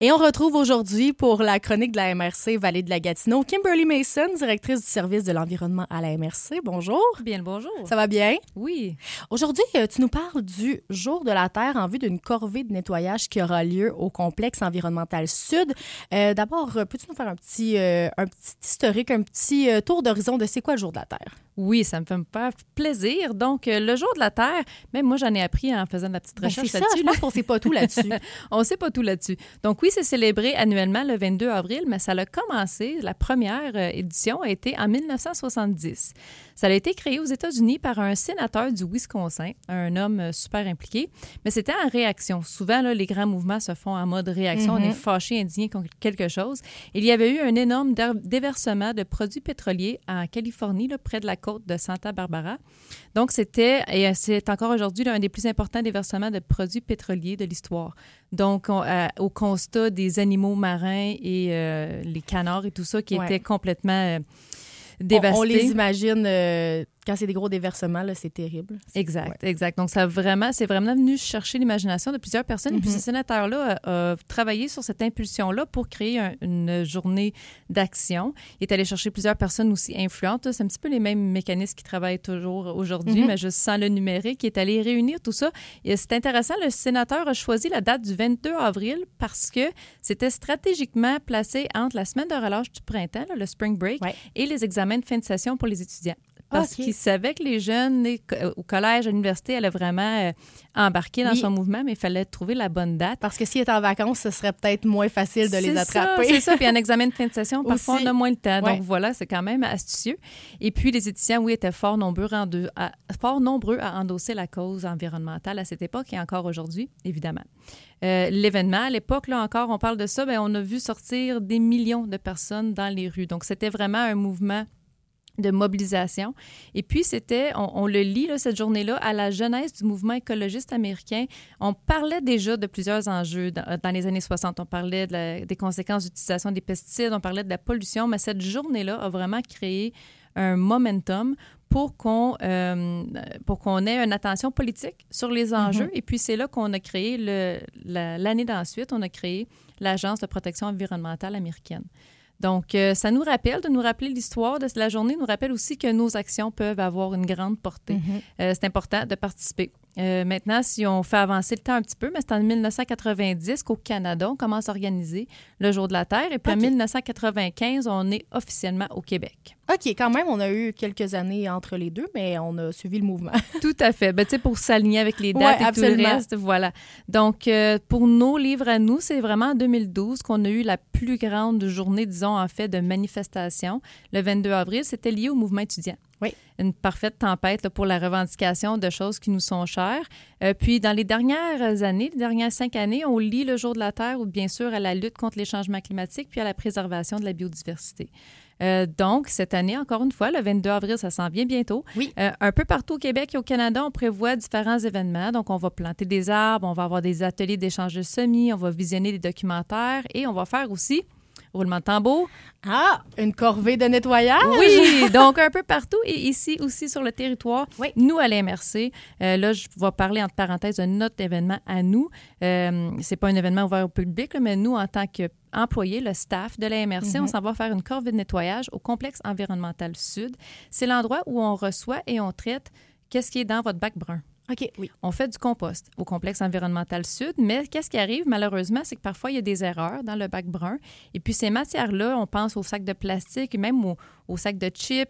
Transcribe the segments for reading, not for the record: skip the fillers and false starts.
Et on retrouve aujourd'hui pour la chronique de la MRC Vallée de la Gatineau, Kimberly Mason, directrice du service de l'environnement à la MRC. Bonjour. Bien le bonjour. Ça va bien? Oui. Aujourd'hui, tu nous parles du Jour de la Terre en vue d'une corvée de nettoyage qui aura lieu au complexe environnemental sud. D'abord, peux-tu nous faire un petit historique, un petit tour d'horizon de c'est quoi le Jour de la Terre? Oui, ça me fait plaisir. Donc, le Jour de la Terre, même moi, j'en ai appris en faisant de la petite recherche là-dessus. Je pense qu'on ne sait pas tout là-dessus. On ne sait pas tout là-dessus. Donc, oui, c'est célébré annuellement le 22 avril, mais ça a commencé, la première édition a été en 1970. Ça a été créé aux États-Unis par un sénateur du Wisconsin, un homme super impliqué, mais c'était en réaction. Souvent, là, les grands mouvements se font en mode réaction. On est fâché, indigné contre quelque chose. Il y avait eu un énorme déversement de produits pétroliers en Californie, là, près de la côte de Santa Barbara. Donc, c'était, et c'est encore aujourd'hui, là, un des plus importants déversements de produits pétroliers de l'histoire. Donc, au constat des animaux marins et les canards et tout ça qui étaient complètement dévastés. On les imagine... Quand c'est des gros déversements, là, c'est terrible. Exact, exact. Donc, c'est vraiment venu chercher l'imagination de plusieurs personnes. Et puis, ce sénateur-là a travaillé sur cette impulsion-là pour créer une journée d'action. Il est allé chercher plusieurs personnes aussi influentes. C'est un petit peu les mêmes mécanismes qui travaillent toujours aujourd'hui, mais juste sans le numérique. Il est allé réunir tout ça. Et c'est intéressant, le sénateur a choisi la date du 22 avril parce que c'était stratégiquement placé entre la semaine de relâche du printemps, là, le spring break, et les examens de fin de session pour les étudiants. Parce qu'il savait que les jeunes, au collège, à l'université, allaient vraiment embarquer dans son mouvement, mais il fallait trouver la bonne date. Parce que s'ils étaient en vacances, ce serait peut-être moins facile de les attraper. C'est ça. Puis un examen de fin de session, parfois, on a moins le temps. Ouais. Donc voilà, c'est quand même astucieux. Et puis, les étudiants, oui, étaient fort nombreux à endosser la cause environnementale à cette époque et encore aujourd'hui, évidemment. L'événement, à l'époque, là encore, on parle de ça, bien, on a vu sortir des millions de personnes dans les rues. Donc, c'était vraiment un mouvement de mobilisation. Et puis, on le lit, là, cette journée-là, à la jeunesse du mouvement écologiste américain. On parlait déjà de plusieurs enjeux dans les années 60. On parlait des conséquences d'utilisation des pesticides, on parlait de la pollution, mais cette journée-là a vraiment créé un momentum pour qu'on ait une attention politique sur les enjeux. Et puis, c'est là qu'on a créé, l'année d'ensuite, on a créé l'Agence de protection environnementale américaine. Donc, ça nous rappelle, de nous rappeler l'histoire de la journée, nous rappelle aussi que nos actions peuvent avoir une grande portée. C'est important de participer. Maintenant, si on fait avancer le temps un petit peu, mais c'est en 1990 qu'au Canada, on commence à organiser le Jour de la Terre. Et puis en 1995, on est officiellement au Québec. OK, quand même, on a eu quelques années entre les deux, mais on a suivi le mouvement. Tout à fait. Ben, tu sais, pour s'aligner avec les dates et absolument. Tout le reste, voilà. Donc, pour nos livres à nous, c'est vraiment en 2012 qu'on a eu la plus grande journée, disons, en fait, de manifestation. Le 22 avril, c'était lié au mouvement étudiant. Oui. Une parfaite tempête là, pour la revendication de choses qui nous sont chères. Puis, dans les dernières années, les dernières 5 années, on lie le Jour de la Terre, ou bien sûr, à la lutte contre les changements climatiques, puis à la préservation de la biodiversité. Donc, cette année, encore une fois, le 22 avril, ça s'en vient bientôt. Oui. Un peu partout au Québec et au Canada, on prévoit différents événements. Donc, on va planter des arbres, on va avoir des ateliers d'échange de semis, on va visionner des documentaires et on va faire aussi... roulement de tambour. Ah, une corvée de nettoyage? Oui, donc un peu partout et ici aussi sur le territoire. Oui. Nous, à l'MRC, là, je vais parler entre parenthèses de notre événement à nous. C'est pas un événement ouvert au public, là, mais nous, en tant qu'employés, le staff de la MRC, on s'en va faire une corvée de nettoyage au complexe environnemental sud. C'est l'endroit où on reçoit et on traite qu'est-ce qui est dans votre bac brun. OK, oui. On fait du compost au complexe environnemental sud, mais qu'est-ce qui arrive, malheureusement, c'est que parfois, il y a des erreurs dans le bac brun. Et puis, ces matières-là, on pense aux sacs de plastique, même aux sacs de chips,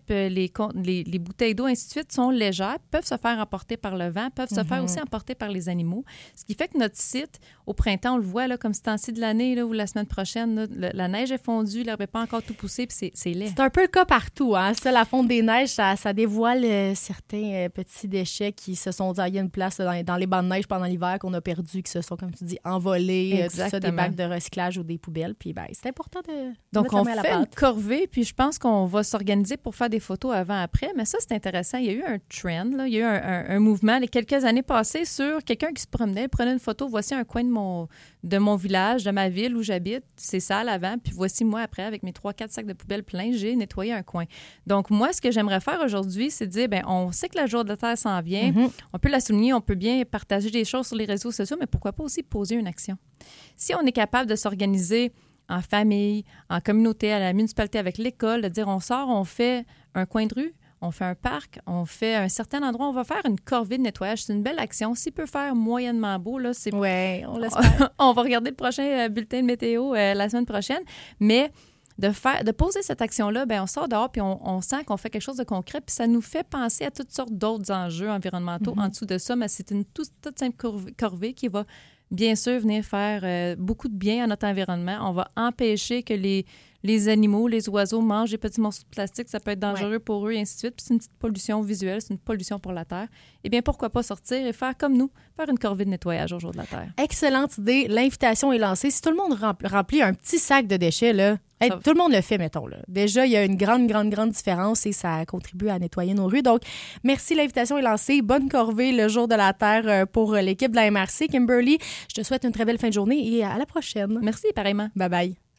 les bouteilles d'eau, ainsi de suite, sont légères, peuvent se faire emporter par le vent, peuvent se faire aussi emporter par les animaux. Ce qui fait que notre site, au printemps, on le voit, là, comme ce temps-ci de l'année là, ou la semaine prochaine, là, la neige est fondue, l'herbe n'est pas encore tout poussée, puis c'est laid. C'est un peu le cas partout. Hein? Ça, la fonte des neiges, ça dévoile certains petits déchets qui se sont dit, il y a une place dans les bancs de neige pendant l'hiver qu'on a perdu, qui se sont, comme tu dis, envolés, tout ça, des bacs de recyclage ou des poubelles. Puis, ben, c'est important de donc, mettre on la main à la fait pâte. une corvée, puis je pense qu'on va s'organiser pour faire des photos avant-après. Mais ça, c'est intéressant. Il y a eu un trend, là. Il y a eu un mouvement les quelques années passées sur quelqu'un qui se promenait, prenait une photo. Voici un coin de mon village, de ma ville où j'habite. C'est sale avant. Puis voici moi après, avec mes 3-4 sacs de poubelle pleins, j'ai nettoyé un coin. Donc, moi, ce que j'aimerais faire aujourd'hui, c'est de dire, bien, on sait que la Journée de la Terre s'en vient. On peut la souligner, on peut bien partager des choses sur les réseaux sociaux, mais pourquoi pas aussi poser une action? Si on est capable de s'organiser en famille, en communauté, à la municipalité, avec l'école, de dire on sort, on fait un coin de rue, on fait un parc, on fait un certain endroit, on va faire une corvée de nettoyage. C'est une belle action. S'il peut faire moyennement beau, là, c'est... Oui, on l'espère. On va regarder le prochain bulletin de météo la semaine prochaine, mais de poser cette action-là, bien, on sort dehors puis on sent qu'on fait quelque chose de concret, puis ça nous fait penser à toutes sortes d'autres enjeux environnementaux en dessous de ça, mais c'est une toute simple corvée qui va bien sûr venir faire beaucoup de bien à notre environnement. On va empêcher que les animaux, les oiseaux mangent des petits morceaux de plastique. Ça peut être dangereux pour eux et ainsi de suite. Puis c'est une petite pollution visuelle, c'est une pollution pour la Terre. Eh bien, pourquoi pas sortir et faire comme nous, faire une corvée de nettoyage au jour de la Terre. Excellente idée. L'invitation est lancée. Si tout le monde remplit un petit sac de déchets, là, tout le monde le fait, mettons. Là. Déjà, il y a une grande différence et ça contribue à nettoyer nos rues. Donc, merci, l'invitation est lancée. Bonne corvée le jour de la Terre pour l'équipe de la MRC. Kimberly, je te souhaite une très belle fin de journée et à la prochaine. Merci, pareillement. Bye-bye.